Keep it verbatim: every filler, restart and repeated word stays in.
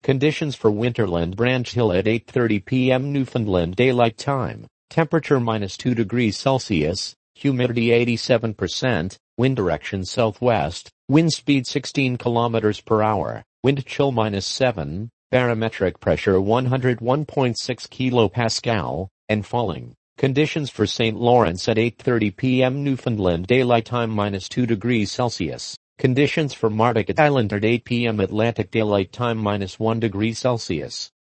Conditions for Winterland Branch Hill at eight thirty p m Newfoundland Daylight Time. Temperature minus two degrees Celsius. Humidity eighty-seven percent. Wind direction southwest. Wind speed sixteen kilometers per hour. Wind chill minus seven. Barometric pressure one hundred one point six kilopascal, and falling. Conditions for Saint Lawrence at eight thirty p m Newfoundland Daylight Time minus two degrees Celsius. Conditions for Mardigat Island at eight p m Atlantic Daylight Time minus one degree Celsius.